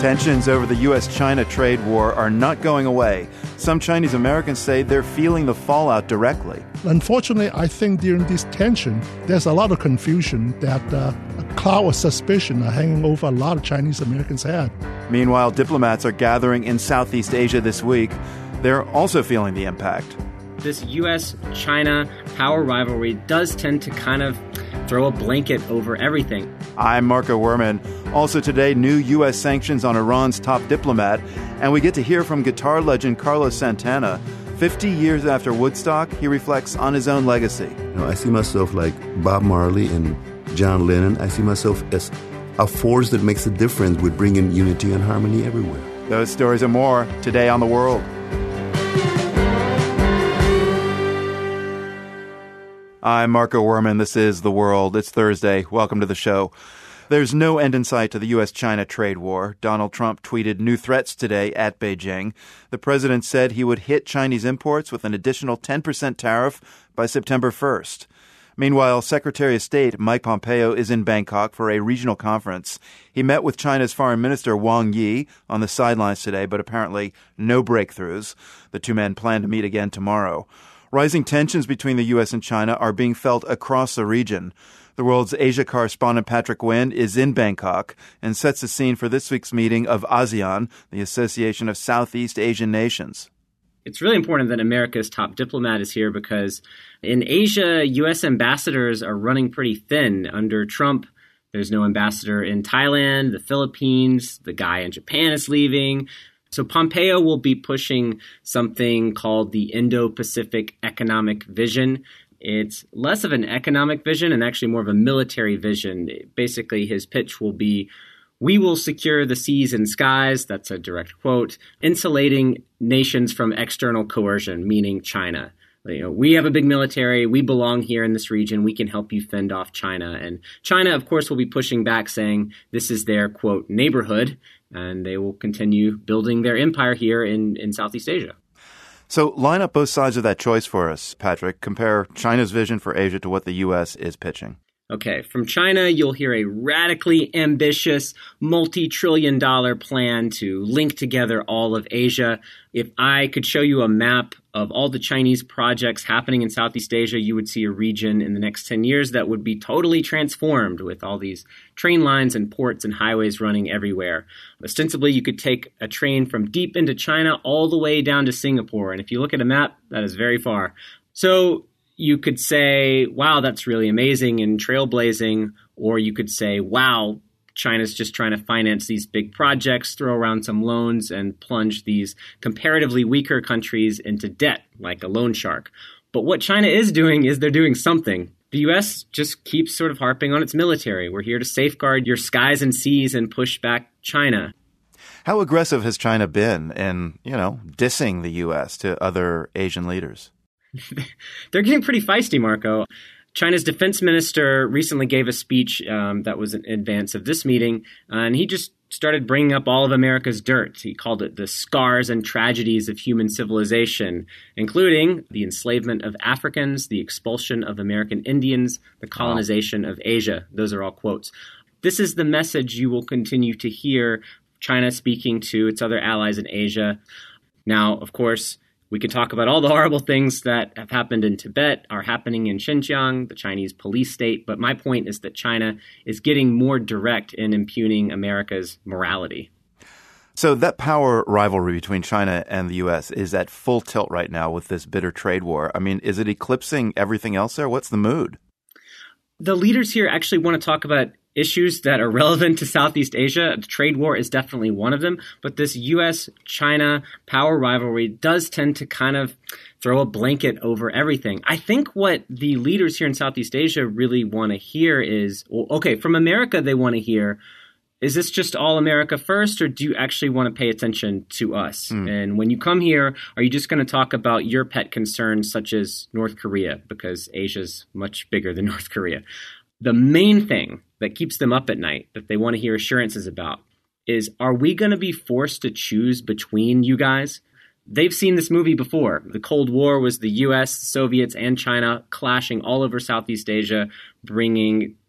Tensions over the U.S.-China trade war are not going away. Some Chinese Americans say they're feeling the fallout directly. Unfortunately, I think during this tension, there's a lot of confusion that a cloud of suspicion are hanging over a lot of Chinese Americans' head. Meanwhile, diplomats are gathering in Southeast Asia this week. They're also feeling the impact. This U.S.-China power rivalry does tend to kind of throw a blanket over everything. I'm Marco Werman. Also today, new U.S. sanctions on Iran's top diplomat. And we get to hear from guitar legend Carlos Santana. 50 years after Woodstock, he reflects on his own legacy. I see myself like Bob Marley and John Lennon. I see myself as a force that makes a difference with bringing unity and harmony everywhere. Those stories and more today on The World. I'm Marco Werman. This is The World. It's Thursday. Welcome to the show. There's no end in sight to the U.S.-China trade war. Donald Trump tweeted new threats today at Beijing. The president said he would hit Chinese imports with an additional 10% tariff by September 1st. Meanwhile, Secretary of State Mike Pompeo is in Bangkok for a regional conference. He met with China's Foreign Minister Wang Yi on the sidelines today, but apparently no breakthroughs. The two men plan to meet again tomorrow. Rising tensions between the U.S. and China are being felt across the region. The World's Asia correspondent Patrick Nguyen is in Bangkok and sets the scene for this week's meeting of ASEAN, the Association of Southeast Asian Nations. It's really important that America's top diplomat is here because in Asia, U.S. ambassadors are running pretty thin. Under Trump, there's no ambassador in Thailand, the Philippines, the guy in Japan is leaving. So Pompeo will be pushing something called the Indo-Pacific Economic Vision. It's less of an economic vision and actually more of a military vision. Basically, his pitch will be, "We will secure the seas and skies," that's a direct quote, "insulating nations from external coercion," meaning China. We have a big military. We belong here in this region. We can help you fend off China. And China, of course, will be pushing back, saying this is their, quote, neighborhood, and they will continue building their empire here in Southeast Asia. So line up both sides of that choice for us, Patrick. Compare China's vision for Asia to what the U.S. is pitching. Okay, from China, you'll hear a radically ambitious, multi-trillion-dollar plan to link together all of Asia. If I could show you a map of all the Chinese projects happening in Southeast Asia, you would see a region in the next 10 years that would be totally transformed with all these train lines and ports and highways running everywhere. Ostensibly, you could take a train from deep into China all the way down to Singapore. And if you look at a map, that is very far. So you could say, wow, that's really amazing and trailblazing, or you could say, wow, China's just trying to finance these big projects, throw around some loans, and plunge these comparatively weaker countries into debt like a loan shark. But what China is doing is they're doing something. The U.S. just keeps sort of harping on its military. We're here to safeguard your skies and seas and push back China. How aggressive has China been in, dissing the U.S. to other Asian leaders? They're getting pretty feisty, Marco. China's defense minister recently gave a speech that was in advance of this meeting, and he just started bringing up all of America's dirt. He called it the scars and tragedies of human civilization, including the enslavement of Africans, the expulsion of American Indians, the colonization of Asia. Those are all quotes. This is the message you will continue to hear China speaking to its other allies in Asia. Now, of course, we can talk about all the horrible things that have happened in Tibet, are happening in Xinjiang, the Chinese police state. But my point is that China is getting more direct in impugning America's morality. So that power rivalry between China and the U.S. is at full tilt right now with this bitter trade war. I mean, is it eclipsing everything else there? What's the mood? The leaders here actually want to talk about issues that are relevant to Southeast Asia. The trade war is definitely one of them, but this U.S.-China power rivalry does tend to kind of throw a blanket over everything. I think what the leaders here in Southeast Asia really want to hear is, okay, from America they want to hear, is this just all America first, or do you actually want to pay attention to us? And when you come here, are you just going to talk about your pet concerns such as North Korea, because Asia's much bigger than North Korea? The main thing that keeps them up at night, that they want to hear assurances about, is, are we going to be forced to choose between you guys? They've seen this movie before. The Cold War was the U.S., Soviets, and China clashing all over Southeast Asia, bringing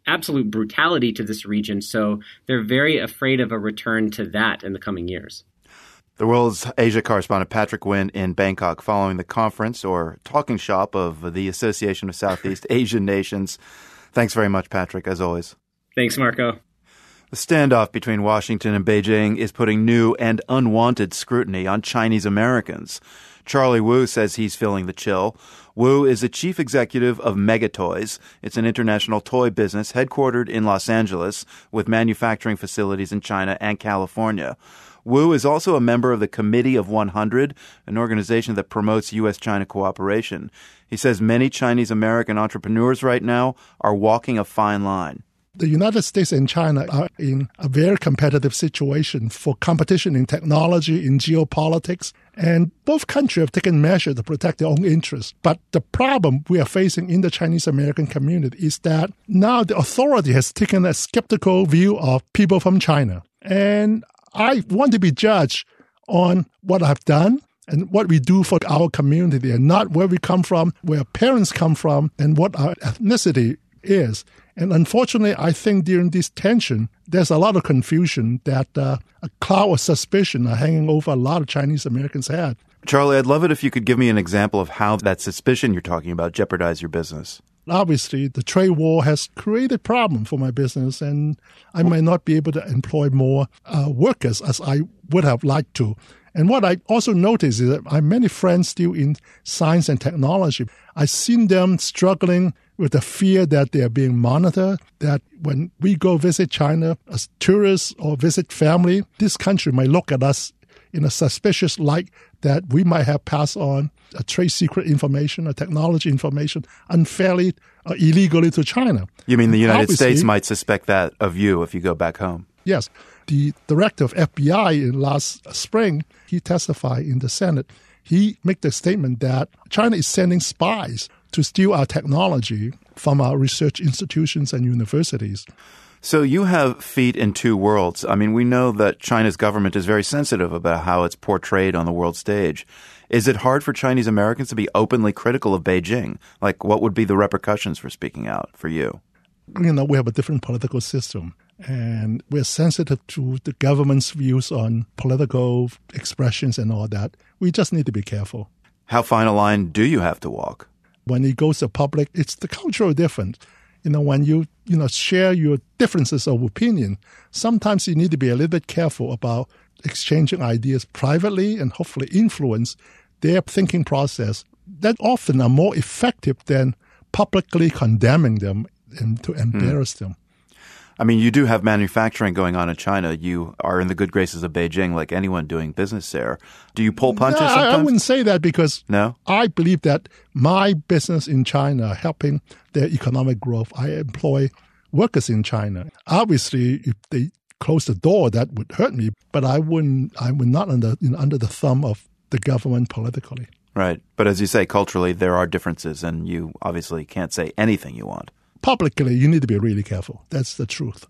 absolute brutality to this region. So they're very afraid of a return to that in the coming years. The World's Asia correspondent Patrick Nguyen in Bangkok following the conference or talking shop of the Association of Southeast Asian Nations. Thanks very much, Patrick, as always. Thanks, Marco. The standoff between Washington and Beijing is putting new and unwanted scrutiny on Chinese Americans. Charlie Wu says he's feeling the chill. Wu is the chief executive of Megatoys. It's an international toy business headquartered in Los Angeles with manufacturing facilities in China and California. Wu is also a member of the Committee of 100, an organization that promotes U.S.-China cooperation. He says many Chinese American entrepreneurs right now are walking a fine line. The United States and China are in a very competitive situation for competition in technology, in geopolitics, and both countries have taken measures to protect their own interests. But the problem we are facing in the Chinese American community is that now the authority has taken a skeptical view of people from China. And I want to be judged on what I've done and what we do for our community and not where we come from, where parents come from, and what our ethnicity is. And unfortunately, I think during this tension, there's a lot of confusion that a cloud of suspicion are hanging over a lot of Chinese Americans' head. Charlie, I'd love it if you could give me an example of how that suspicion you're talking about jeopardized your business. Obviously, the trade war has created problems for my business, and I might not be able to employ more workers as I would have liked to. And what I also noticed is that I have many friends still in science and technology. I've seen them struggling with the fear that they are being monitored, that when we go visit China as tourists or visit family, this country might look at us in a suspicious light that we might have passed on a trade secret information or technology information unfairly or illegally to China. You mean the United States might suspect that of you if you go back home? Yes. The director of FBI in last spring, he testified in the Senate. He made the statement that China is sending spies to steal our technology from our research institutions and universities. So you have feet in two worlds. I mean, we know that China's government is very sensitive about how it's portrayed on the world stage. Is it hard for Chinese Americans to be openly critical of Beijing? Like, what would be the repercussions for speaking out for you? You know, we have a different political system, and we're sensitive to the government's views on political expressions and all that. We just need to be careful. How fine a line do you have to walk? When it goes to public, it's the cultural difference. You know, when you share your differences of opinion, sometimes you need to be a little bit careful about exchanging ideas privately and hopefully influence their thinking process that often are more effective than publicly condemning them and to embarrass them. I mean, you do have manufacturing going on in China. You are in the good graces of Beijing like anyone doing business there. Do you pull punches sometimes? I wouldn't say that because I believe that my business in China helping their economic growth. I employ workers in China. Obviously, if they close the door, that would hurt me, but I would not under the thumb of the government politically. Right. But as you say, culturally, there are differences, and you obviously can't say anything you want. Publicly, you need to be really careful. That's the truth.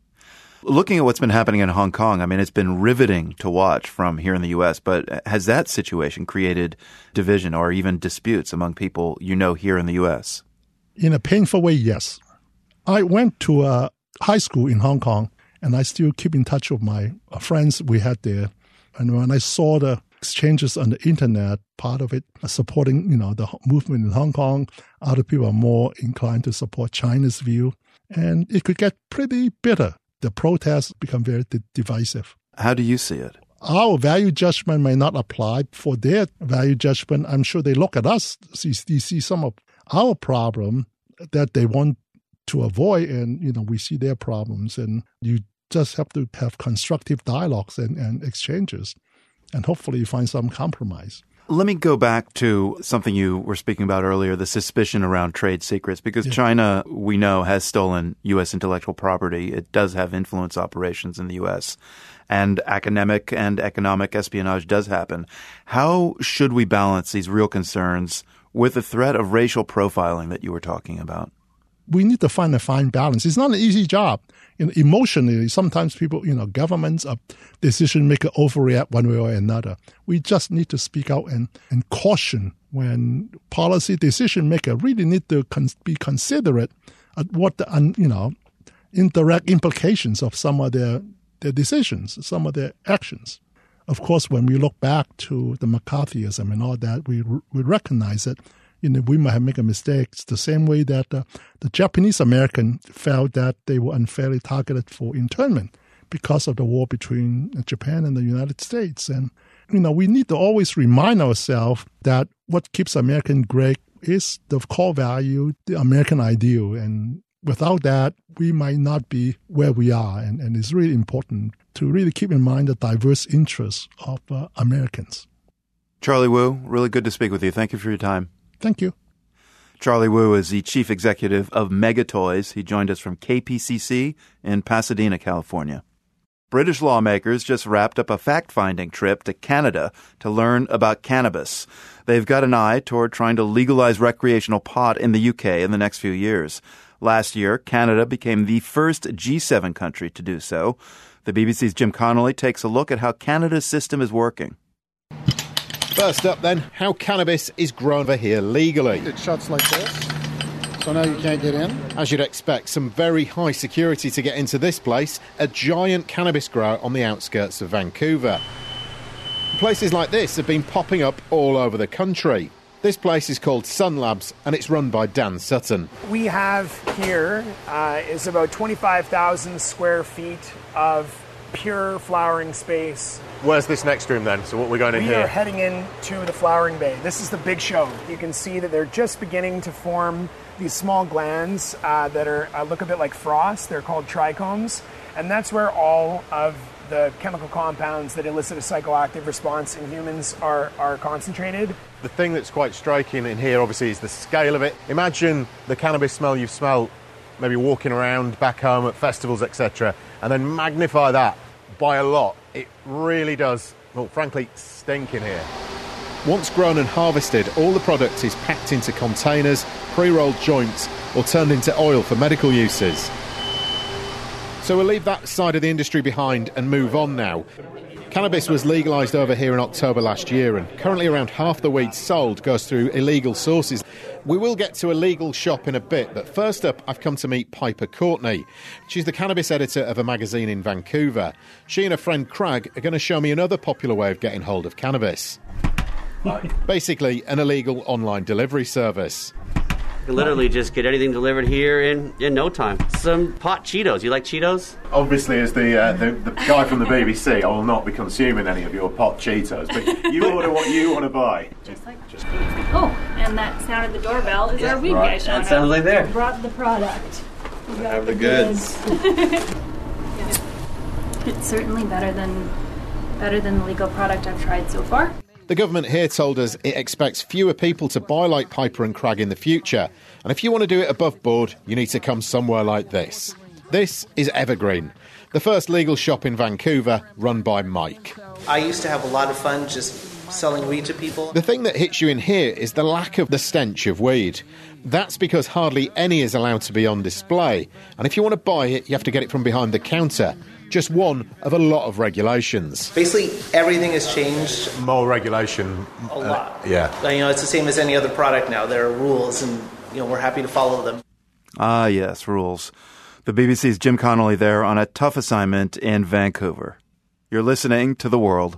Looking at what's been happening in Hong Kong, I mean, it's been riveting to watch from here in the U.S., but has that situation created division or even disputes among people you know here in the U.S.? In a painful way, yes. I went to a high school in Hong Kong, and I still keep in touch with my friends we had there. And when I saw the exchanges on the internet, part of it supporting, the movement in Hong Kong, other people are more inclined to support China's view, and it could get pretty bitter. The protests become very divisive. How do you see it? Our value judgment may not apply for their value judgment. I'm sure they look at us, see some of our problem that they want to avoid, and we see their problems, and you just have to have constructive dialogues and exchanges, and hopefully you find some compromise. Let me go back to something you were speaking about earlier, the suspicion around trade secrets, because China, we know, has stolen U.S. intellectual property. It does have influence operations in the U.S., and academic and economic espionage does happen. How should we balance these real concerns with the threat of racial profiling that you were talking about? We need to find a fine balance. It's not an easy job. Emotionally, sometimes people, governments, decision maker overreact one way or another. We just need to speak out and caution when policy decision maker really need to be considerate at what the indirect implications of some of their decisions, some of their actions. Of course, when we look back to the McCarthyism and all that, we recognize it. We might have made a mistake. It's the same way that the Japanese American felt that they were unfairly targeted for internment because of the war between Japan and the United States. And, we need to always remind ourselves that what keeps American great is the core value, the American ideal. And without that, we might not be where we are. And it's really important to really keep in mind the diverse interests of Americans. Charlie Wu, really good to speak with you. Thank you for your time. Thank you. Charlie Wu is the chief executive of Megatoys. He joined us from KPCC in Pasadena, California. British lawmakers just wrapped up a fact-finding trip to Canada to learn about cannabis. They've got an eye toward trying to legalize recreational pot in the UK in the next few years. Last year, Canada became the first G7 country to do so. The BBC's Jim Connolly takes a look at how Canada's system is working. First up then, how cannabis is grown over here legally. It shuts like this, so now you can't get in. As you'd expect, some very high security to get into this place, a giant cannabis grower on the outskirts of Vancouver. Places like this have been popping up all over the country. This place is called Sun Labs and it's run by Dan Sutton. We have here is about 25,000 square feet of pure flowering space. Where's this next room then? So what we're going in here? We are heading into the flowering bay. This is the big show. You can see that they're just beginning to form these small glands that are look a bit like frost. They're called trichomes. And that's where all of the chemical compounds that elicit a psychoactive response in humans are concentrated. The thing that's quite striking in here, obviously, is the scale of it. Imagine the cannabis smell you've smelled maybe walking around back home at festivals, etc., and then magnify that by a lot. It really does, well, frankly, stink in here. Once grown and harvested, all the product is packed into containers, pre-rolled joints, or turned into oil for medical uses. So we'll leave that side of the industry behind and move on now. Cannabis was legalised over here in October last year, and currently around half the weed sold goes through illegal sources. We will get to a legal shop in a bit, but first up, I've come to meet Piper Courtney. She's the cannabis editor of a magazine in Vancouver. She and her friend Craig are going to show me another popular way of getting hold of cannabis. Basically, an illegal online delivery service. You can literally just get anything delivered here in no time. Some pot Cheetos. You like Cheetos? Obviously, as the guy from the BBC, I will not be consuming any of your pot Cheetos, but you order what you want to buy. Oh, and that sound of the doorbell is our weed guy showing up. That sounds like there. Brought the product. We got have the goods. It's certainly better than the legal product I've tried so far. The government here told us it expects fewer people to buy like Piper and Craig in the future. And if you want to do it above board, you need to come somewhere like this. This is Evergreen, the first legal shop in Vancouver run by Mike. I used to have a lot of fun just selling weed to people. The thing that hits you in here is the lack of the stench of weed. That's because hardly any is allowed to be on display. And if you want to buy it, you have to get it from behind the counter. Just one of a lot of regulations. Basically, everything has changed. More regulation. A lot. Yeah. It's the same as any other product now. There are rules, and we're happy to follow them. Ah, yes, rules. The BBC's Jim Connolly there on a tough assignment in Vancouver. You're listening to The World.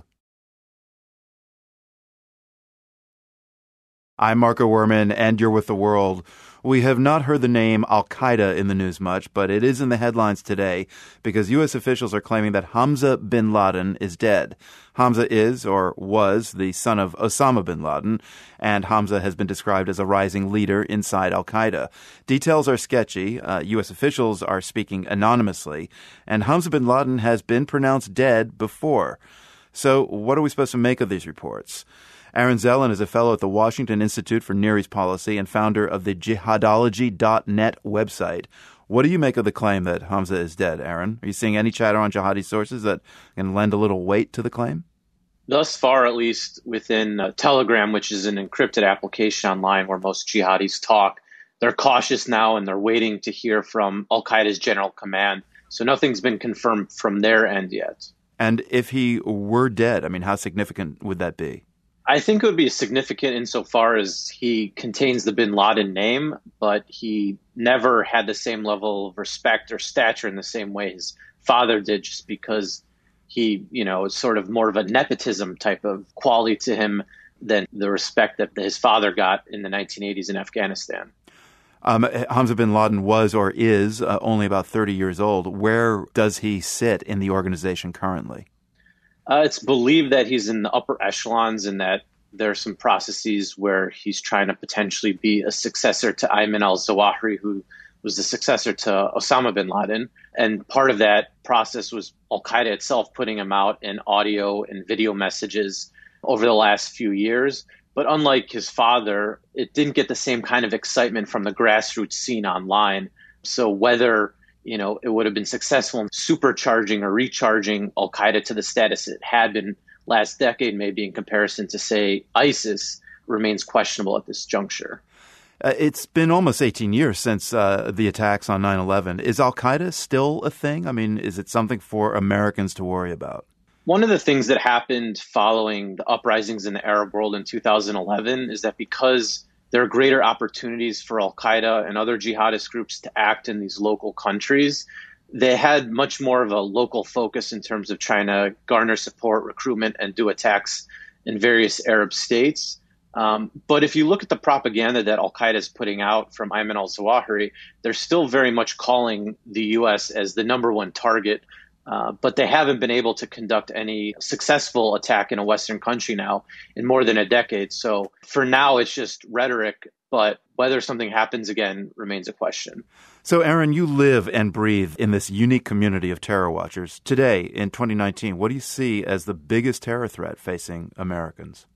I'm Marco Werman, and you're with The World. We have not heard the name Al-Qaeda in the news much, but it is in the headlines today because U.S. officials are claiming that Hamza bin Laden is dead. Hamza is, or was, the son of Osama bin Laden, and Hamza has been described as a rising leader inside Al-Qaeda. Details are sketchy. U.S. officials are speaking anonymously, and Hamza bin Laden has been pronounced dead before. So what are we supposed to make of these reports? Aaron Zellin is a fellow at the Washington Institute for Near East Policy and founder of the jihadology.net website. What do you make of the claim that Hamza is dead, Aaron? Are you seeing any chatter on jihadi sources that can lend a little weight to the claim? Thus far, at least within Telegram, which is an encrypted application online where most jihadis talk, they're cautious now and they're waiting to hear from Al-Qaeda's general command. So nothing's been confirmed from their end yet. And if he were dead, how significant would that be? I think it would be significant insofar as he contains the bin Laden name, but he never had the same level of respect or stature in the same way his father did, just because he, is sort of more of a nepotism type of quality to him than the respect that his father got in the 1980s in Afghanistan. Hamza bin Laden was or is only about 30 years old. Where does he sit in the organization currently? It's believed that he's in the upper echelons and that there are some processes where he's trying to potentially be a successor to Ayman al-Zawahiri, who was the successor to Osama bin Laden. And part of that process was al-Qaeda itself putting him out in audio and video messages over the last few years. But unlike his father, it didn't get the same kind of excitement from the grassroots scene online. So whether it would have been successful in supercharging or recharging al-Qaeda to the status it had been last decade, maybe in comparison to, say, ISIS, remains questionable at this juncture. It's been almost 18 years since the attacks on 9/11. Is al-Qaeda still a thing? I mean, is it something for Americans to worry about? One of the things that happened following the uprisings in the Arab world in 2011 is that because there are greater opportunities for al-Qaeda and other jihadist groups to act in these local countries, they had much more of a local focus in terms of trying to garner support, recruitment, and do attacks in various Arab states. But if you look at the propaganda that al-Qaeda is putting out from Ayman al-Zawahiri, they're still very much calling the U.S. as the number one target. But they haven't been able to conduct any successful attack in a Western country now in more than a decade. So for now, it's just rhetoric, but whether something happens again remains a question. So, Aaron, you live and breathe in this unique community of terror watchers. Today, in 2019, what do you see as the biggest terror threat facing Americans?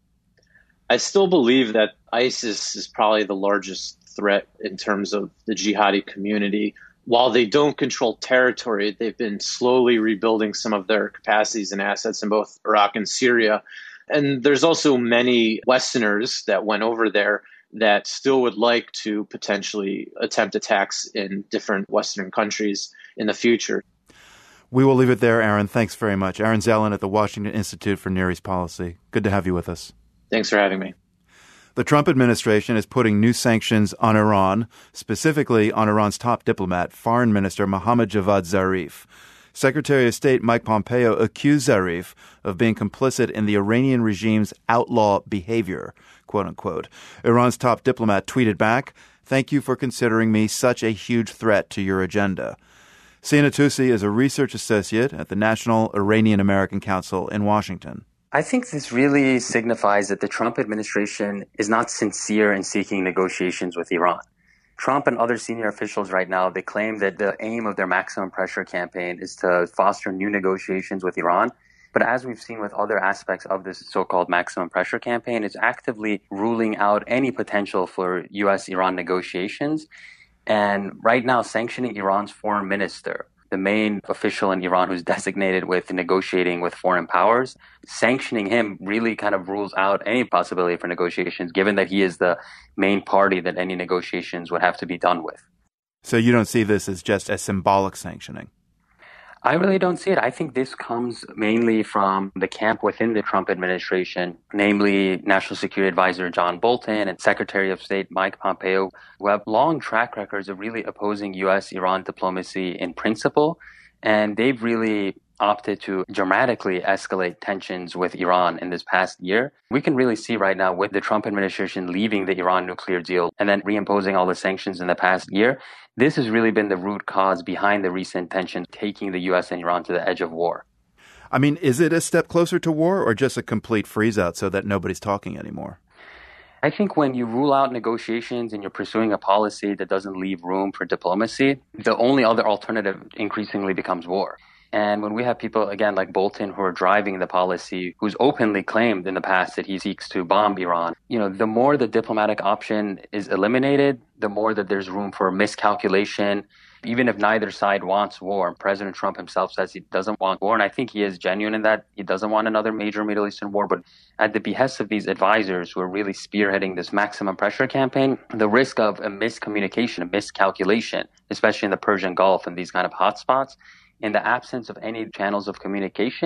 I still believe that ISIS is probably the largest threat in terms of the jihadi community. While they don't control territory, they've been slowly rebuilding some of their capacities and assets in both Iraq and Syria. And there's also many Westerners that went over there that still would like to potentially attempt attacks in different Western countries in the future. We will leave it there, Aaron. Thanks very much. Aaron Zellin at the Washington Institute for Near East Policy. Good to have you with us. Thanks for having me. The Trump administration is putting new sanctions on Iran, specifically on Iran's top diplomat, Foreign Minister Mohammad Javad Zarif. Secretary of State Mike Pompeo accused Zarif of being complicit in the Iranian regime's outlaw behavior, quote unquote. Iran's top diplomat tweeted back, "Thank you for considering me such a huge threat to your agenda." Sina Tusi is a research associate at the National Iranian American Council in Washington. I think this really signifies that the Trump administration is not sincere in seeking negotiations with Iran. Trump and other senior officials right now, they claim that the aim of their maximum pressure campaign is to foster new negotiations with Iran. But as we've seen with other aspects of this so-called maximum pressure campaign, it's actively ruling out any potential for U.S.-Iran negotiations. And right now, sanctioning Iran's foreign minister, the main official in Iran who's designated with negotiating with foreign powers, sanctioning him really kind of rules out any possibility for negotiations, given that he is the main party that any negotiations would have to be done with. So you don't see this as just a symbolic sanctioning? I really don't see it. I think this comes mainly from the camp within the Trump administration, namely National Security Advisor John Bolton and Secretary of State Mike Pompeo, who have long track records of really opposing U.S.-Iran diplomacy in principle. And they've really opted to dramatically escalate tensions with Iran in this past year. We can really see right now with the Trump administration leaving the Iran nuclear deal and then reimposing all the sanctions in the past year, this has really been the root cause behind the recent tensions, taking the U.S. and Iran to the edge of war. I mean, is it a step closer to war or just a complete freeze-out so that nobody's talking anymore? I think when you rule out negotiations and you're pursuing a policy that doesn't leave room for diplomacy, the only other alternative increasingly becomes war. And when we have people, again, like Bolton, who are driving the policy, who's openly claimed in the past that he seeks to bomb Iran, the more the diplomatic option is eliminated, the more that there's room for miscalculation. Even if neither side wants war, President Trump himself says he doesn't want war, and I think he is genuine in that he doesn't want another major Middle Eastern war. But at the behest of these advisors who are really spearheading this maximum pressure campaign, the risk of a miscommunication, a miscalculation, especially in the Persian Gulf and these kind of hotspots, in the absence of any channels of communication,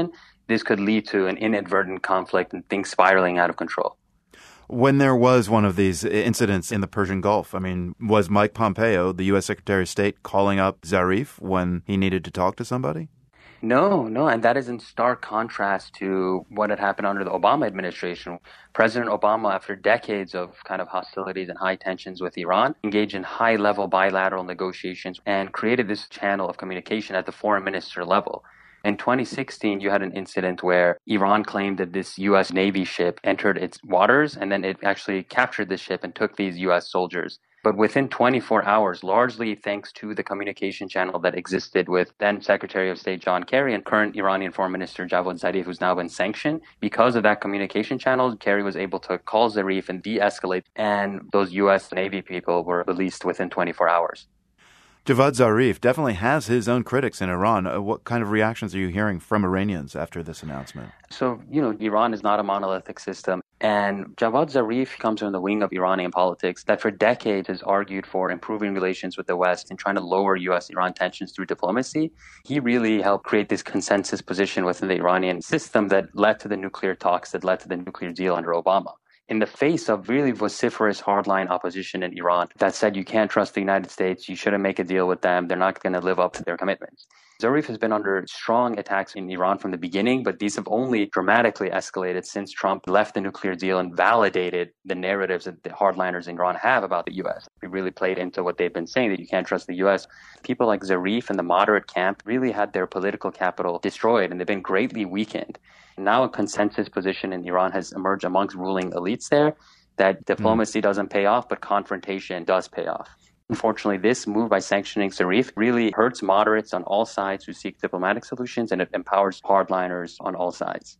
this could lead to an inadvertent conflict and things spiraling out of control. When there was one of these incidents in the Persian Gulf, I mean, was Mike Pompeo, the U.S. Secretary of State, calling up Zarif when he needed to talk to somebody? No, and that is in stark contrast to what had happened under the Obama administration. President Obama, after decades of kind of hostilities and high tensions with Iran, engaged in high-level bilateral negotiations and created this channel of communication at the foreign minister level. In 2016, you had an incident where Iran claimed that this U.S. Navy ship entered its waters, and then it actually captured the ship and took these U.S. soldiers. But within 24 hours, largely thanks to the communication channel that existed with then Secretary of State John Kerry and current Iranian Foreign Minister Javad Zarif, who's now been sanctioned, because of that communication channel, Kerry was able to call Zarif and de-escalate, and those U.S. Navy people were released within 24 hours. Javad Zarif definitely has his own critics in Iran. What kind of reactions are you hearing from Iranians after this announcement? So, Iran is not a monolithic system. And Javad Zarif comes from the wing of Iranian politics that for decades has argued for improving relations with the West and trying to lower U.S.-Iran tensions through diplomacy. He really helped create this consensus position within the Iranian system that led to the nuclear talks, that led to the nuclear deal under Obama. In the face of really vociferous hardline opposition in Iran that said you can't trust the United States, you shouldn't make a deal with them, they're not going to live up to their commitments. Zarif has been under strong attacks in Iran from the beginning, but these have only dramatically escalated since Trump left the nuclear deal and validated the narratives that the hardliners in Iran have about the U.S. It really played into what they've been saying, that you can't trust the U.S. People like Zarif and the moderate camp really had their political capital destroyed, and they've been greatly weakened. Now a consensus position in Iran has emerged amongst ruling elites there that diplomacy doesn't pay off, but confrontation does pay off. Unfortunately, this move by sanctioning Zarif really hurts moderates on all sides who seek diplomatic solutions, and it empowers hardliners on all sides.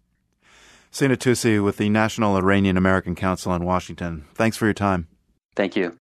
Sina Tusi with the National Iranian American Council in Washington. Thanks for your time. Thank you.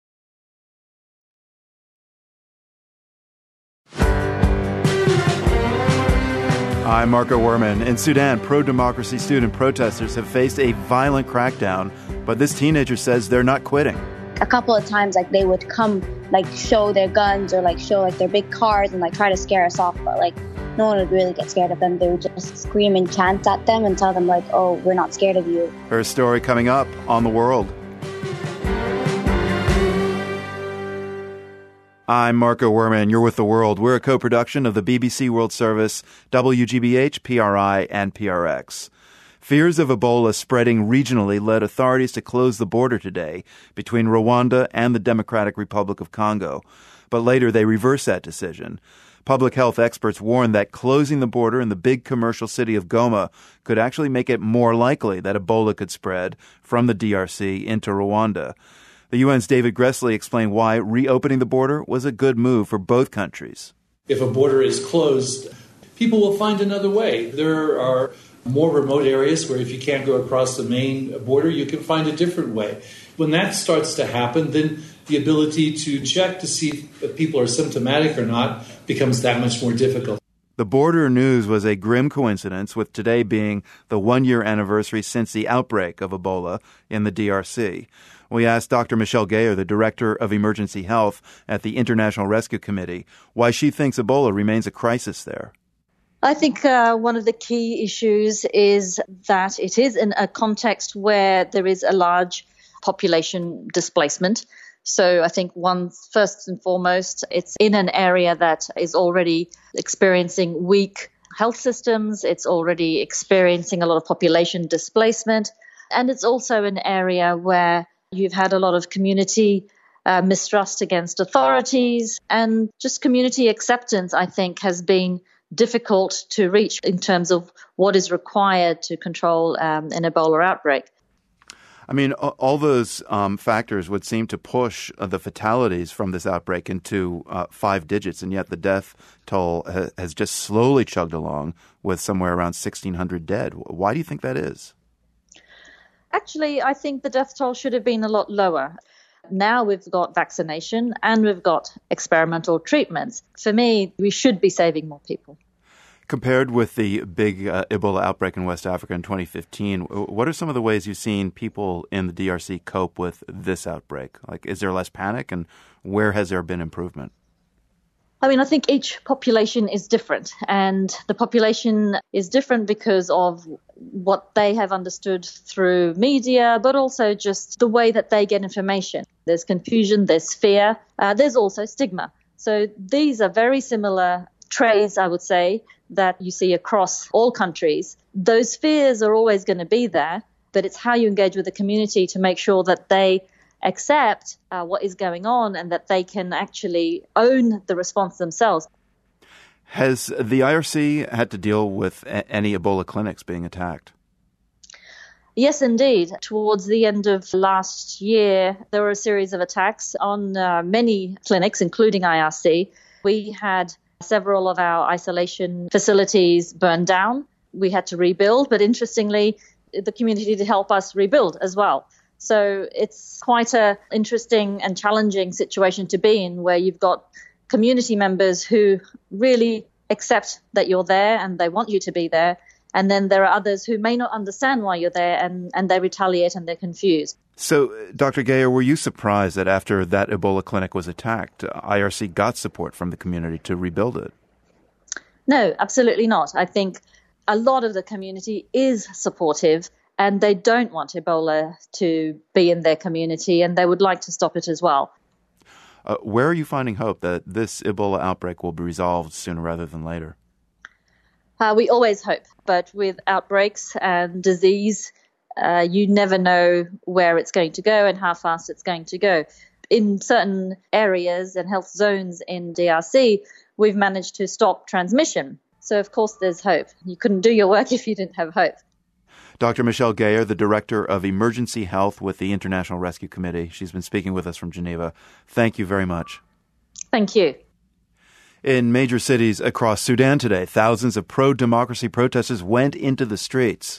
I'm Marco Werman. In Sudan, pro-democracy student protesters have faced a violent crackdown, but this teenager says they're not quitting. A couple of times, they would come, show their guns or, show, their big cars and, try to scare us off. But, no one would really get scared of them. They would just scream and chant at them and tell them, oh, we're not scared of you. Her story coming up on The World. I'm Marco Werman. You're with The World. We're a co-production of the BBC World Service, WGBH, PRI, and PRX. Fears of Ebola spreading regionally led authorities to close the border today between Rwanda and the Democratic Republic of Congo. But later they reversed that decision. Public health experts warned that closing the border in the big commercial city of Goma could actually make it more likely that Ebola could spread from the DRC into Rwanda. The UN's David Gressly explained why reopening the border was a good move for both countries. If a border is closed, people will find another way. There are more remote areas where if you can't go across the main border, you can find a different way. When that starts to happen, then the ability to check to see if people are symptomatic or not becomes that much more difficult. The border news was a grim coincidence, with today being the one-year anniversary since the outbreak of Ebola in the DRC. We asked Dr. Michelle Gayer, the Director of Emergency Health at the International Rescue Committee, why she thinks Ebola remains a crisis there. I think one of the key issues is that it is in a context where there is a large population displacement. So I think first and foremost, it's in an area that is already experiencing weak health systems. It's already experiencing a lot of population displacement. And it's also an area where you've had a lot of community mistrust against authorities, and just community acceptance, I think, has been difficult to reach in terms of what is required to control an Ebola outbreak. I mean, all those factors would seem to push the fatalities from this outbreak into 5 digits, and yet the death toll has just slowly chugged along with somewhere around 1,600 dead. Why do you think that is? Actually, I think the death toll should have been a lot lower. Now we've got vaccination and we've got experimental treatments. For me, we should be saving more people. Compared with the big Ebola outbreak in West Africa in 2015, what are some of the ways you've seen people in the DRC cope with this outbreak? Is there less panic, and where has there been improvement? I mean, I think each population is different, and the population is different because of what they have understood through media, but also just the way that they get information. There's confusion, there's fear, there's also stigma. So these are very similar traits, I would say, that you see across all countries. Those fears are always going to be there, but it's how you engage with the community to make sure that they accept what is going on and that they can actually own the response themselves. Has the IRC had to deal with any Ebola clinics being attacked? Yes, indeed. Towards the end of last year, there were a series of attacks on many clinics, including IRC. We had several of our isolation facilities burned down. We had to rebuild, but interestingly, the community did help us rebuild as well. So it's quite an interesting and challenging situation to be in, where you've got community members who really accept that you're there and they want you to be there. And then there are others who may not understand why you're there and they retaliate and they're confused. So, Dr. Gayer, were you surprised that after that Ebola clinic was attacked, IRC got support from the community to rebuild it? No, absolutely not. I think a lot of the community is supportive, and they don't want Ebola to be in their community, and they would like to stop it as well. Where are you finding hope that this Ebola outbreak will be resolved sooner rather than later? We always hope, but with outbreaks and disease, you never know where it's going to go and how fast it's going to go. In certain areas and health zones in DRC, we've managed to stop transmission. So, of course, there's hope. You couldn't do your work if you didn't have hope. Dr. Michelle Gayer, the Director of Emergency Health with the International Rescue Committee. She's been speaking with us from Geneva. Thank you very much. Thank you. In major cities across Sudan today, thousands of pro-democracy protesters went into the streets.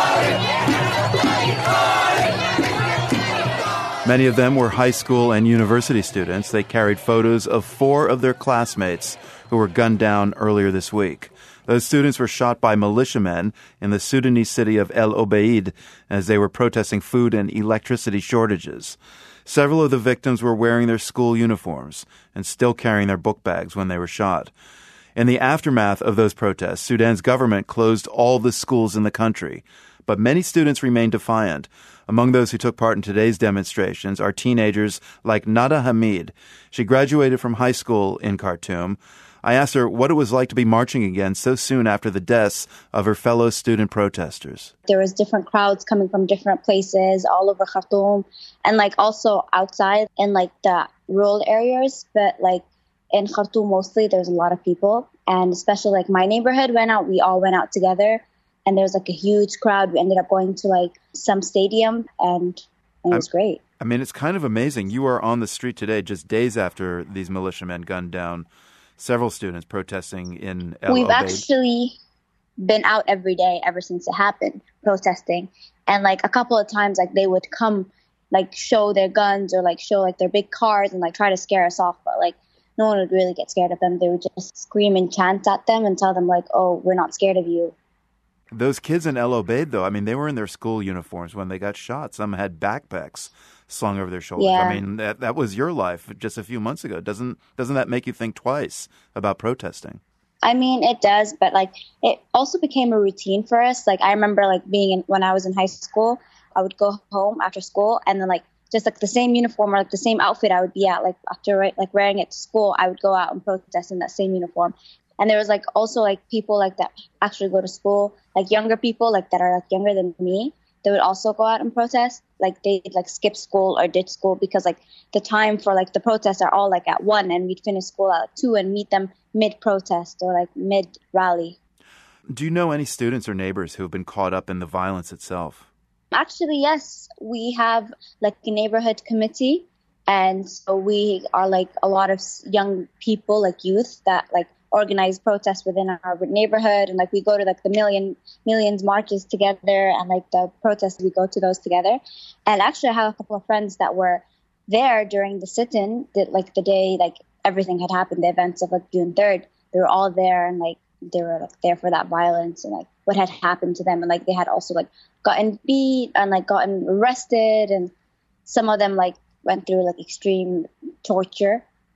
Many of them were high school and university students. They carried photos of 4 of their classmates who were gunned down earlier this week. Those students were shot by militiamen in the Sudanese city of El Obeid as they were protesting food and electricity shortages. Several of the victims were wearing their school uniforms and still carrying their book bags when they were shot. In the aftermath of those protests, Sudan's government closed all the schools in the country. But many students remained defiant. Among those who took part in today's demonstrations are teenagers like Nada Hamid. She graduated from high school in Khartoum. I asked her what it was like to be marching again so soon after the deaths of her fellow student protesters. There was different crowds coming from different places all over Khartoum, and also outside in the rural areas. But in Khartoum mostly, there's a lot of people, and especially my neighborhood went out. We all went out together, and there was a huge crowd. We ended up going to some stadium, and it was great. I mean, it's kind of amazing. You are on the street today, just days after these militiamen gunned down several students protesting in El Obeid. We've actually been out every day ever since it happened, protesting. And a couple of times they would come show their guns or show their big cars and try to scare us off. But no one would really get scared of them. They would just scream and chant at them and tell them oh, we're not scared of you. Those kids in El Obeid, though, I mean, they were in their school uniforms when they got shot. Some had backpacks slung over their shoulders. Yeah. I mean, that was your life just a few months ago. Doesn't that make you think twice about protesting? I mean, it does, but it also became a routine for us. I remember when I was in high school, I would go home after school, and then just the same uniform or the same outfit I would be at after wearing it to school, I would go out and protest in that same uniform. And there was also people that actually go to school, younger people that are younger than me. They would also go out and protest. They'd skip school or ditch school because the time for the protests are all at 1, and we'd finish school at 2 and meet them mid-protest or mid-rally. Do you know any students or neighbors who have been caught up in the violence itself? Actually, yes. We have a neighborhood committee, and so we are a lot of young people, youth that organize protests within our neighborhood, and we go to the millions marches together, and the protests, we go to those together. And actually I have a couple of friends that were there during the sit-in, that the day everything had happened, the events of June 3rd. They were all there, and they were there for that violence and what had happened to them, and they had also gotten beat and gotten arrested, and some of them went through extreme torture.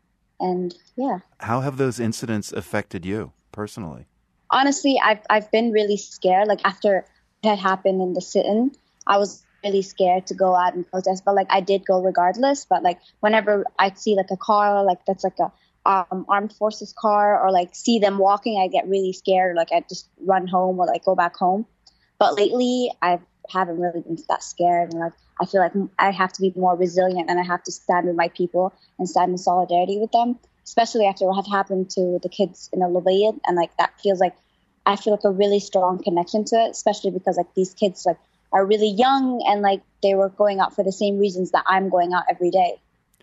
And yeah. How have those incidents affected you personally? Honestly, I've been really scared. Like after it had happened in the sit-in, I was really scared to go out and protest. But like I did go regardless. But like whenever I see like a car, like that's like a armed forces car, or like see them walking, I get really scared. Like I just run home or like go back home. But lately, I haven't really been that scared, and like I feel like I have to be more resilient, and I have to stand with my people and stand in solidarity with them, especially after what had happened to the kids in Al-Ubaid. And like that feels like I feel like a really strong connection to it, especially because like these kids like are really young, and like they were going out for the same reasons that I'm going out every day.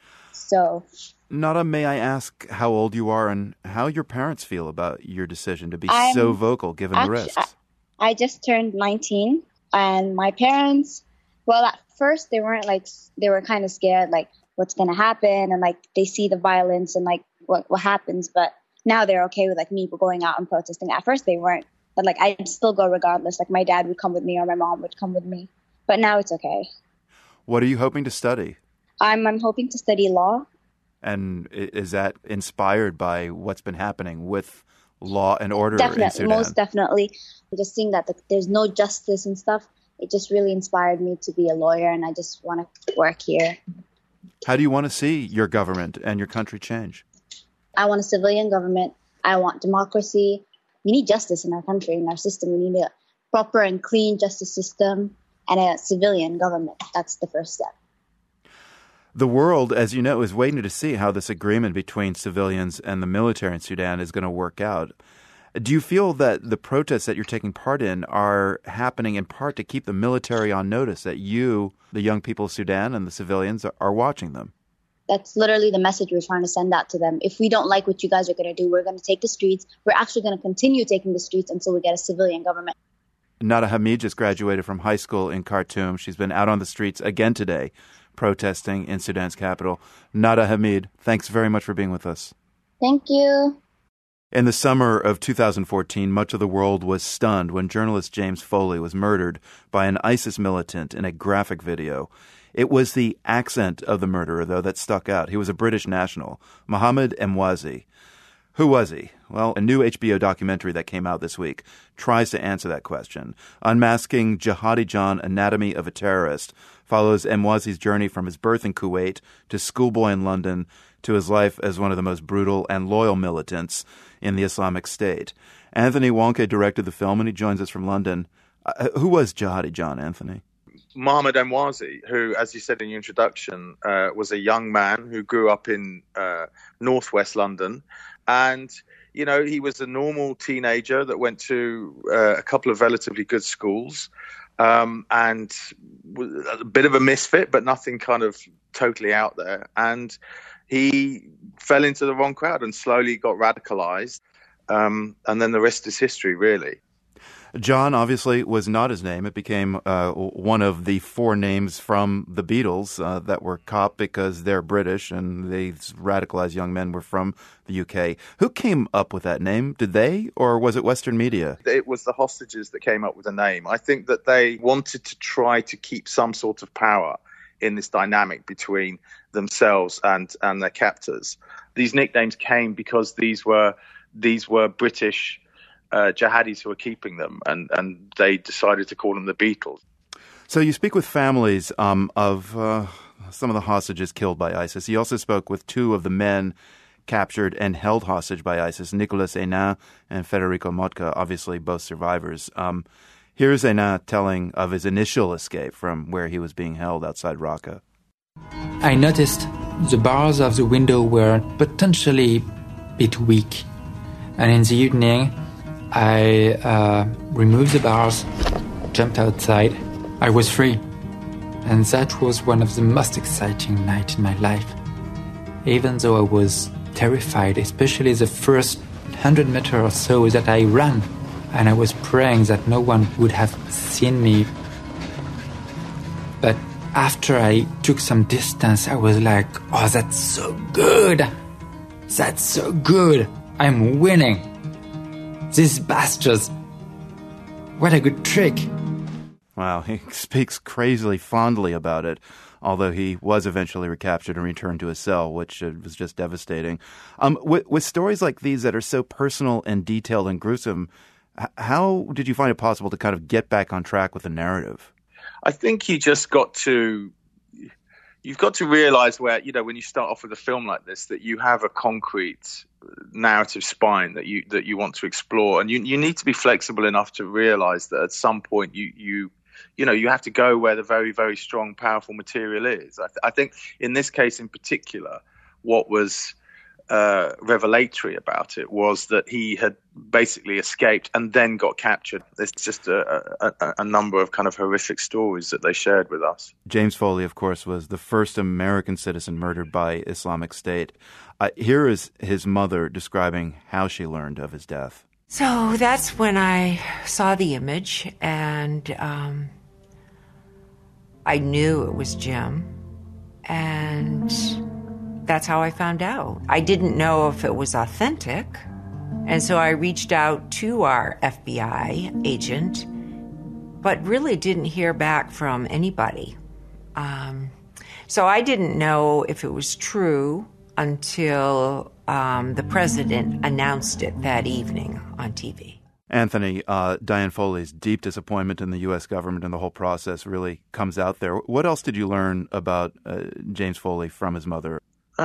So, Nada, may I ask how old you are and how your parents feel about your decision to be so vocal given the risks? I just turned 19, and my parents, well, at first they weren't like, they were kind of scared, like what's going to happen, and like they see the violence and like what happens, but now they're okay with like me going out and protesting. At first they weren't, but like I'd still go regardless. Like my dad would come with me or my mom would come with me, but now it's okay. What are you hoping to study? I'm hoping to study law. And is that inspired by what's been happening with law and order Definitely, in Sudan? most definitely. Just seeing that there's no justice and stuff, it just really inspired me to be a lawyer, and I just want to work here. How do you want to see your government and your country change? I want a civilian government. I want democracy. We need justice in our country, in our system. We need a proper and clean justice system and a civilian government. That's the first step. The world, as you know, is waiting to see how this agreement between civilians and the military in Sudan is going to work out. Do you feel that the protests that you're taking part in are happening in part to keep the military on notice that you, the young people of Sudan and the civilians, are watching them? That's literally the message we're trying to send out to them. If we don't like what you guys are going to do, we're going to take the streets. We're actually going to continue taking the streets until we get a civilian government. Nada Hamid just graduated from high school in Khartoum. She's been out on the streets again today, protesting in Sudan's capital. Nada Hamid, thanks very much for being with us. Thank you. In the summer of 2014, much of the world was stunned when journalist James Foley was murdered by an ISIS militant in a graphic video. It was the accent of the murderer, though, that stuck out. He was a British national, Mohammed Emwazi. Who was he? Well, a new HBO documentary that came out this week tries to answer that question. Unmasking Jihadi John, Anatomy of a Terrorist follows Emwazi's journey from his birth in Kuwait to schoolboy in London to his life as one of the most brutal and loyal militants in the Islamic State. Anthony Wonke directed the film, and he joins us from London. Who was Jihadi John, Anthony? Mohammed Emwazi, who, as you said in your introduction, was a young man who grew up in northwest London. And, you know, he was a normal teenager that went to a couple of relatively good schools and was a bit of a misfit, but nothing kind of totally out there. And he fell into the wrong crowd and slowly got radicalized. And then the rest is history, really. John obviously was not his name. It became one of the four names from the Beatles that were copped because they're British and these radicalized young men were from the UK. Who came up with that name? Did they, or was it Western media? It was the hostages that came up with the name. I think that they wanted to try to keep some sort of power in this dynamic between themselves and their captors. These nicknames came because these were British jihadis who were keeping them, and they decided to call them the Beatles. So you speak with families of some of the hostages killed by ISIS. You also spoke with two of the men captured and held hostage by ISIS, Nicolas Hénin and Federico Motka, obviously both survivors. Here's Hénin telling of his initial escape from where he was being held outside Raqqa. I noticed the bars of the window were potentially a bit weak, and in the evening I removed the bars, jumped outside. I was free, and that was one of the most exciting nights in my life. Even though I was terrified, especially the first 100 meters or so that I ran, and I was praying that no one would have seen me. But after I took some distance, I was like, oh, that's so good! That's so good! I'm winning! These bastards! What a good trick! Wow, he speaks crazily fondly about it. although he was eventually recaptured and returned to his cell, which was just devastating. With stories like these that are so personal and detailed and gruesome, how did you find it possible to kind of get back on track with the narrative? I think you've got to realize where, when you start off with a film like this, that you have a concrete narrative spine that you want to explore, and you need to be flexible enough to realize that at some point you have to go where the very, very strong, powerful material is. I think in this case in particular, what was revelatory about it was that he had basically escaped and then got captured. There's just a number of kind of horrific stories that they shared with us. James Foley, of course, was the first American citizen murdered by Islamic State. Here is his mother describing how she learned of his death. So that's when I saw the image, and I knew it was Jim, and that's how I found out. I didn't know if it was authentic, and so I reached out to our FBI agent, but really didn't hear back from anybody. So I didn't know if it was true until the president announced it that evening on TV. Anthony, Diane Foley's deep disappointment in the U.S. government and the whole process really comes out there. What else did you learn about James Foley from his mother?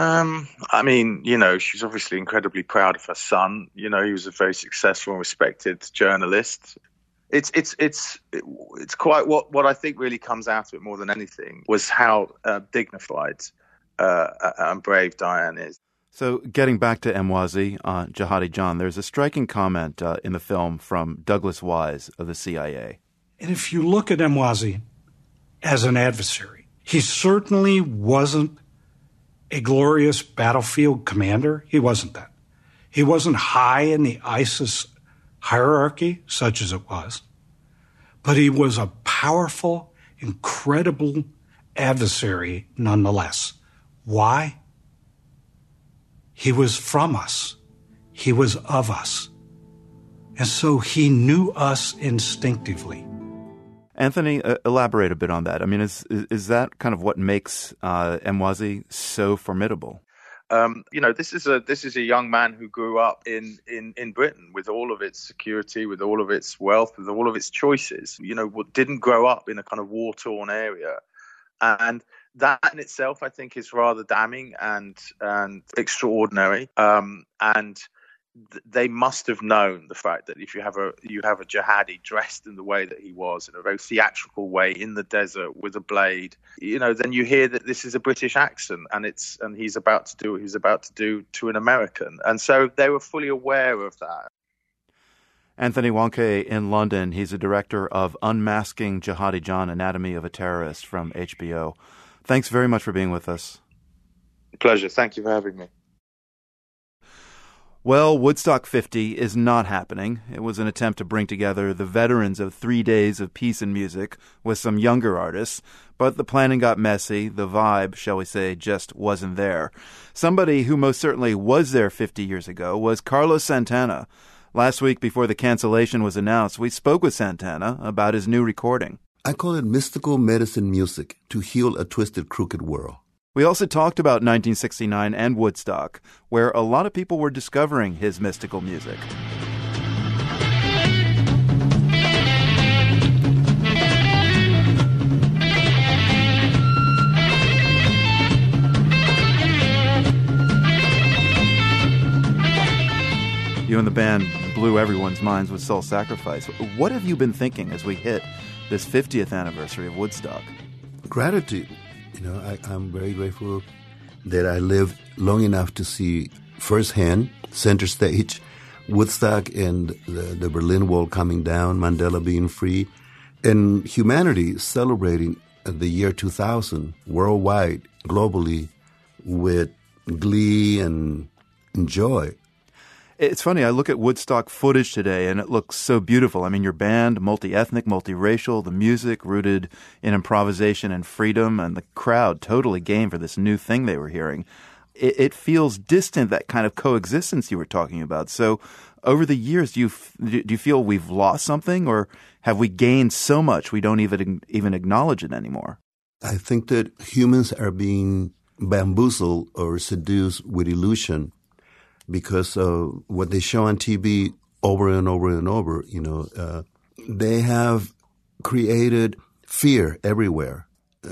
She's obviously incredibly proud of her son. He was a very successful and respected journalist. It's quite what I think really comes out of it more than anything was how dignified and brave Diane is. So getting back to Emwazi, Jihadi John, there's a striking comment in the film from Douglas Wise of the CIA. And if you look at Emwazi as an adversary, he certainly wasn't a glorious battlefield commander. He wasn't that. He wasn't high in the ISIS hierarchy, such as it was. But he was a powerful, incredible adversary nonetheless. Why? He was from us. He was of us. And so he knew us instinctively. Anthony, elaborate a bit on that. I mean, is that kind of what makes Emwazi so formidable? This is a young man who grew up in Britain with all of its security, with all of its wealth, with all of its choices. Didn't grow up in a kind of war-torn area, and that in itself, I think, is rather damning and extraordinary. And they must have known the fact that if you have a jihadi dressed in the way that he was, in a very theatrical way, in the desert with a blade, then you hear that this is a British accent, and he's about to do what he's about to do to an American, and so they were fully aware of that. Anthony Wonke in London. He's a director of Unmasking Jihadi John: Anatomy of a Terrorist from HBO. Thanks very much for being with us. Pleasure. Thank you for having me. Well, Woodstock 50 is not happening. It was an attempt to bring together the veterans of 3 days of peace and music with some younger artists, but the planning got messy. The vibe, shall we say, just wasn't there. Somebody who most certainly was there 50 years ago was Carlos Santana. Last week, before the cancellation was announced, we spoke with Santana about his new recording. I call it mystical medicine music to heal a twisted, crooked world. We also talked about 1969 and Woodstock, where a lot of people were discovering his mystical music. You and the band blew everyone's minds with Soul Sacrifice. What have you been thinking as we hit this 50th anniversary of Woodstock? Gratitude. I'm very grateful that I lived long enough to see firsthand, center stage, Woodstock and the Berlin Wall coming down, Mandela being free, and humanity celebrating the year 2000 worldwide, globally, with glee and joy. It's funny, I look at Woodstock footage today and it looks so beautiful. I mean, your band, multi-ethnic, multiracial, the music rooted in improvisation and freedom, and the crowd totally game for this new thing they were hearing. It feels distant, that kind of coexistence you were talking about. So over the years, do you feel we've lost something, or have we gained so much we don't even acknowledge it anymore? I think that humans are being bamboozled or seduced with illusion because of what they show on TV over and over and over. They have created fear everywhere.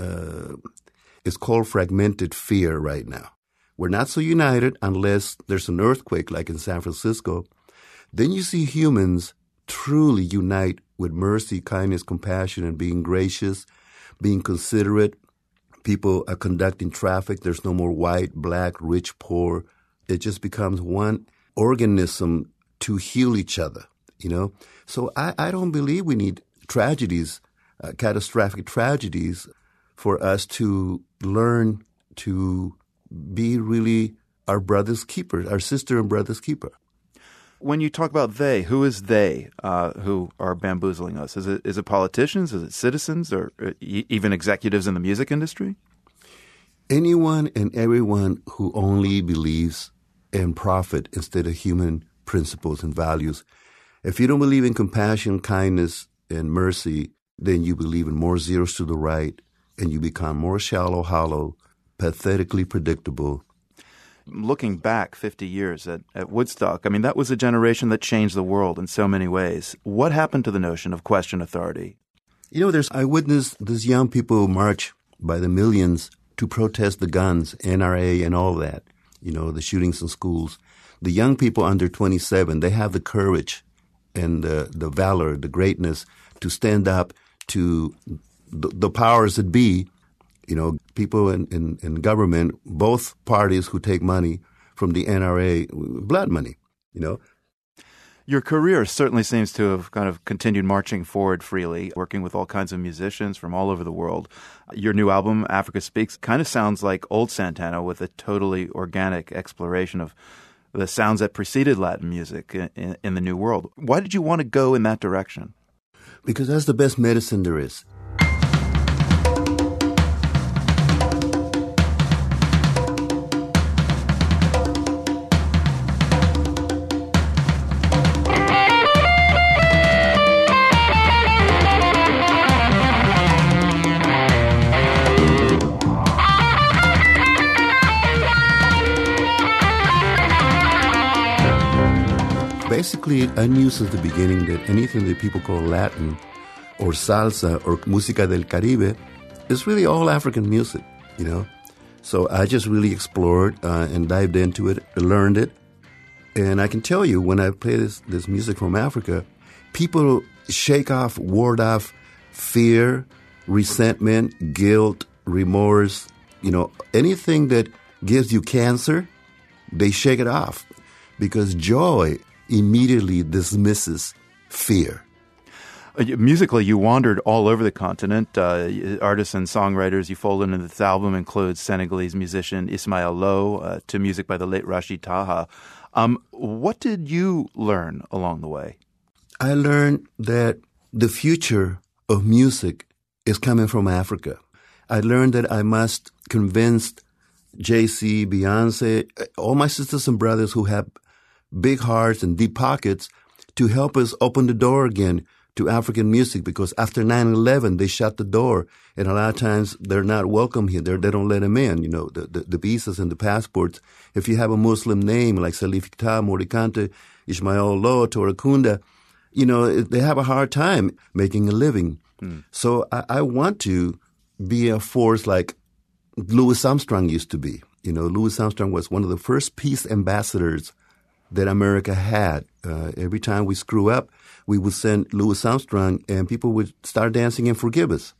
It's called fragmented fear right now. We're not so united unless there's an earthquake like in San Francisco. Then you see humans truly unite with mercy, kindness, compassion, and being gracious, being considerate. People are conducting traffic. There's no more white, black, rich, poor. It just becomes one organism to heal each other, So I don't believe we need tragedies, catastrophic tragedies, for us to learn to be really our brother's keeper, our sister and brother's keeper. When you talk about they, who is they who are bamboozling us? Is it politicians? Is it citizens or even executives in the music industry? Anyone and everyone who only believes in profit instead of human principles and values. If you don't believe in compassion, kindness, and mercy, then you believe in more zeros to the right, and you become more shallow, hollow, pathetically predictable. Looking back 50 years at Woodstock, that was a generation that changed the world in so many ways. What happened to the notion of question authority? I witnessed these young people march by the millions to protest the guns, NRA and all that, the shootings in schools. The young people under 27, they have the courage and the valor, the greatness to stand up to the powers that be, people in government, both parties who take money from the NRA, blood money, Your career certainly seems to have kind of continued marching forward freely, working with all kinds of musicians from all over the world. Your new album, Africa Speaks, kind of sounds like old Santana with a totally organic exploration of the sounds that preceded Latin music in the New World. Why did you want to go in that direction? Because that's the best medicine there is. Basically, I knew since the beginning that anything that people call Latin or salsa or música del Caribe is really all African music, So I just really explored and dived into it, learned it. And I can tell you, when I play this music from Africa, people ward off fear, resentment, guilt, remorse, anything that gives you cancer, they shake it off because joy immediately dismisses fear. Musically, you wandered all over the continent. Artists and songwriters you folded into this album include Senegalese musician Ismaël Lô to music by the late Rachid Taha. What did you learn along the way? I learned that the future of music is coming from Africa. I learned that I must convince Jay-Z, Beyonce, all my sisters and brothers who have big hearts and deep pockets to help us open the door again to African music, because after 9/11, they shut the door. And a lot of times they're not welcome here. They don't let them in, the visas and the passports. If you have a Muslim name like Salif Keita, Mori Kante, Ismaël Lô, Tora Kunda, they have a hard time making a living. So I want to be a force like Louis Armstrong used to be. Louis Armstrong was one of the first peace ambassadors that America had. Every time we screw up, we would send Louis Armstrong and people would start dancing and forgive us,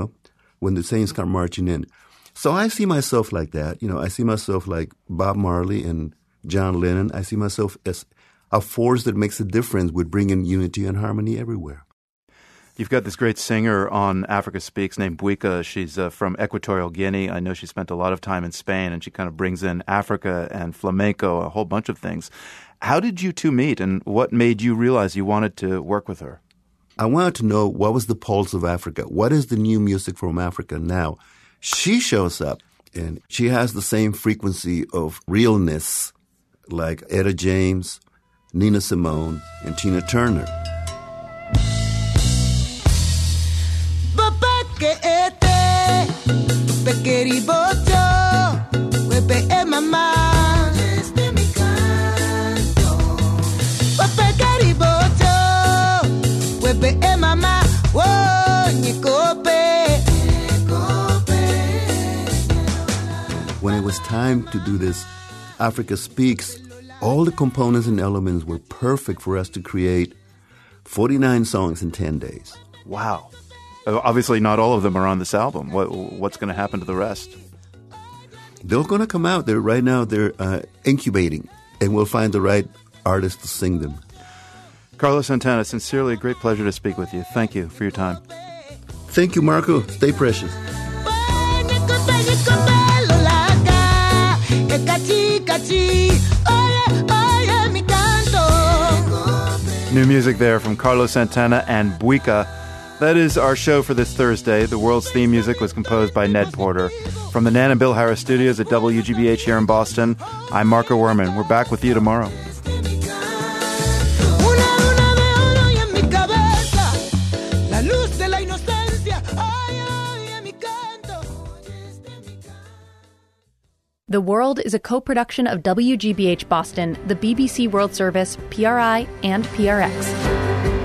when the Saints come marching in. So I see myself like that. I see myself like Bob Marley and John Lennon. I see myself as a force that makes a difference with bringing unity and harmony everywhere. You've got this great singer on Africa Speaks named Buika. She's from Equatorial Guinea. I know she spent a lot of time in Spain, and she kind of brings in Africa and flamenco, a whole bunch of things. How did you two meet, and what made you realize you wanted to work with her? I wanted to know what was the pulse of Africa. What is the new music from Africa now? She shows up, and she has the same frequency of realness like Etta James, Nina Simone, and Tina Turner. Que When it was time to do this Africa Speaks, all the components and elements were perfect for us to create 49 songs in 10 days. Wow. Obviously, not all of them are on this album. What's going to happen to the rest? They're going to come out. Right now they're incubating, and we'll find the right artist to sing them. Carlos Santana, sincerely a great pleasure to speak with you. Thank you for your time. Thank you, Marco. Stay precious. New music there from Carlos Santana and Buika. That is our show for this Thursday. The world's theme music was composed by Ned Porter. From the Nan and Bill Harris studios at WGBH here in Boston, I'm Marco Werman. We're back with you tomorrow. The World is a co-production of WGBH Boston, the BBC World Service, PRI, and PRX.